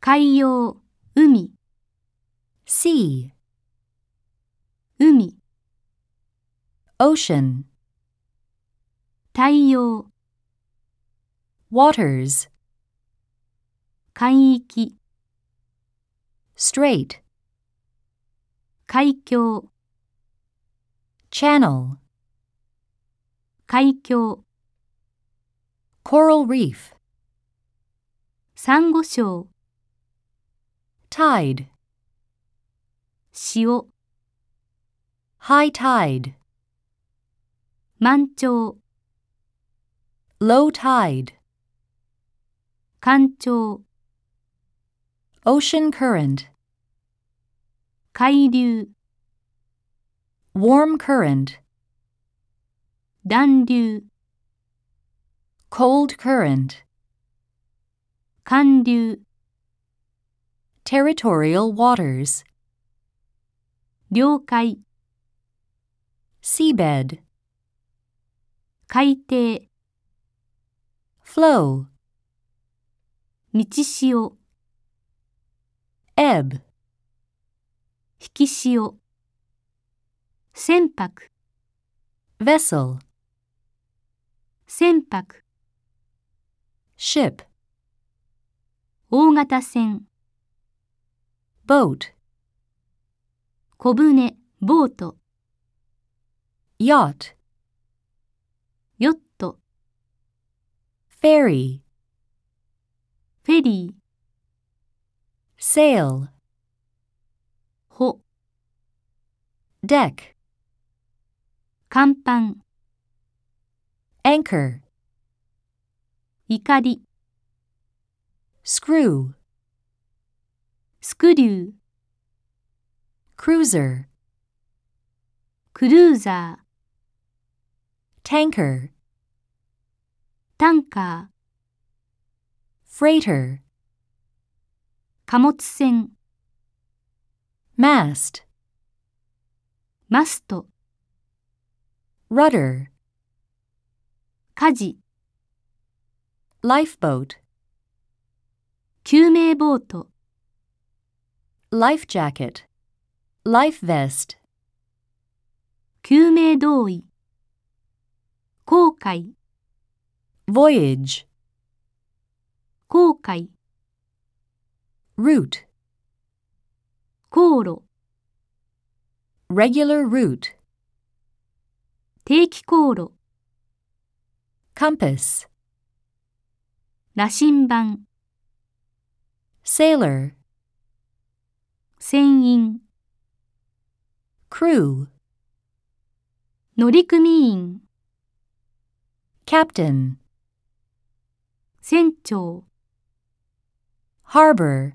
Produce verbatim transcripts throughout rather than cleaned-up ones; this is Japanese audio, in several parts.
海洋、海、 sea, 海、 ocean, 太陽、 waters, 海域、 strait, 海峡、 channel, 海峡、 coral reef, サンゴ礁、 tide, 潮、 high tide, 満潮、 low tide, 干潮、 ocean current, 海流、 warm current, 暖流、 cold current, 寒流、 territorial waters, 領海、 seabed, 海底、 flow, 満ち潮、 ebb, 引き潮、船舶、 vessel, 船舶、 ship, 大型船、 boat, 小舟、ボート、 yacht, ヨット、 ferry, フェリー、 sail, 帆、 deck, 甲板、 anchor, いかり、 screw, スクリュー、 cruiser, クルーザー、 tanker, タンカー、 freighter, 貨物船、 mast, マスト、 rudder, 舵、 lifeboat, 救命ボート、 life jacket, life vest, 救命胴衣、 航海、 voyage, 航海、 route, 航路、 regular route, 定期航路、 compass, 羅針盤、 sailor, 船員、 crew, 乗組員、 captain, 船長、 harbor,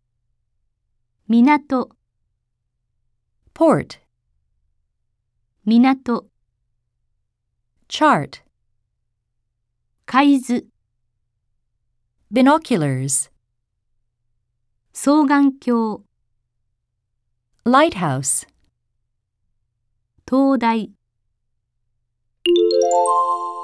港、 port, 港、 chart, 海図、 binoculars, 双眼鏡、 lighthouse. 灯台。